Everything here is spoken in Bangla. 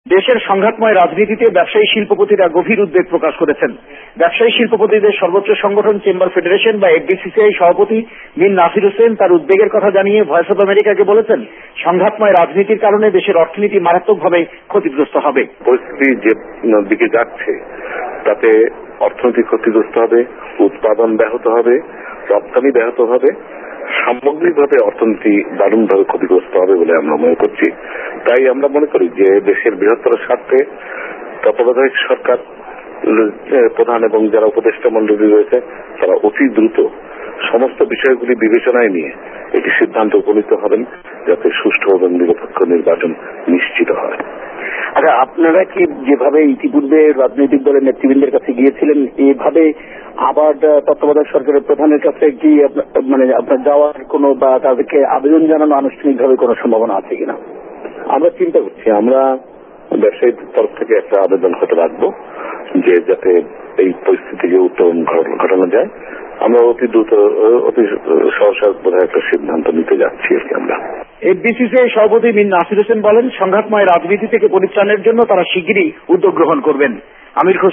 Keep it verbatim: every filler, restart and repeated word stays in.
দেশের সংঘাতময় রাজনীতিতে ব্যবসায়ী শিল্পপতিরা গভীর উদ্বেগ প্রকাশ করেছেন। ব্যবসায়ী শিল্পপতিদের সর্বোচ্চ সংগঠন চেম্বার ফেডারেশন বা এফবিসিসিআই সভাপতি মীর নাসির হোসেন তার উদ্বেগের কথা জানিয়ে ভয়েস অব আমেরিকাকে বলেছেন, সংঘাতময় রাজনীতির কারণে দেশের অর্থনীতি মারাত্মকভাবে ক্ষতিগ্রস্ত হবে। পরিস্থিতি যে দিকে যাচ্ছে তাতে অর্থনীতি ক্ষতিগ্রস্ত হবে, উৎপাদন ব্যাহত হবে, রপ্তানি ব্যাহত হবে, সামগ্রিকভাবে অর্থনীতি দারুণভাবে ক্ষতিগ্রস্ত হবে বলে আমরা মনে করছি। তাই আমরা মনে করি যে দেশের বৃহত্তর স্বার্থে তত্ত্বাবধায়ক সরকার প্রধান এবং যারা উপদেষ্টা মন্ডলী রয়েছে তারা অতি দ্রুত সমস্ত বিষয়গুলি বিবেচনায় নিয়ে একটি সিদ্ধান্ত উপনীত হবেন যাতে সুষ্ঠু এবং নিরপেক্ষ নির্বাচন নিশ্চিত হয়। আচ্ছা, আপনারা কি যেভাবে ইতিপূর্বে রাজনৈতিক দলের নেতৃবৃন্দের কাছে গিয়েছিলেন এভাবে আবার তত্ত্বাবধায়ক সরকারের প্রধানের কাছে কি মানে আপনার যাওয়ার কোনো বা তাদেরকে আবেদন জানানো আনুষ্ঠানিকভাবে কোনো সম্ভাবনা আছে কিনা? আমরা চিন্তা করছি, আমরা ব্যবসায়ীদের তরফ থেকে একটা আবেদন হতে রাখবো যে যাতে এই পরিস্থিতিকে উত্তরণ ঘটানো যায়। আমরা অতি দ্রুত অতি সহসা বোধহয় একটা সিদ্ধান্ত নিতে যাচ্ছি আর কি। আমরা এফবিসিসিআই সভাপতি মীর নাসির হোসেন বলেন, সংঘাতময় রাজনীতি থেকে পরিত্রাণের জন্য তারা শিগগিরই উদ্যোগ গ্রহণ করবেন। আমির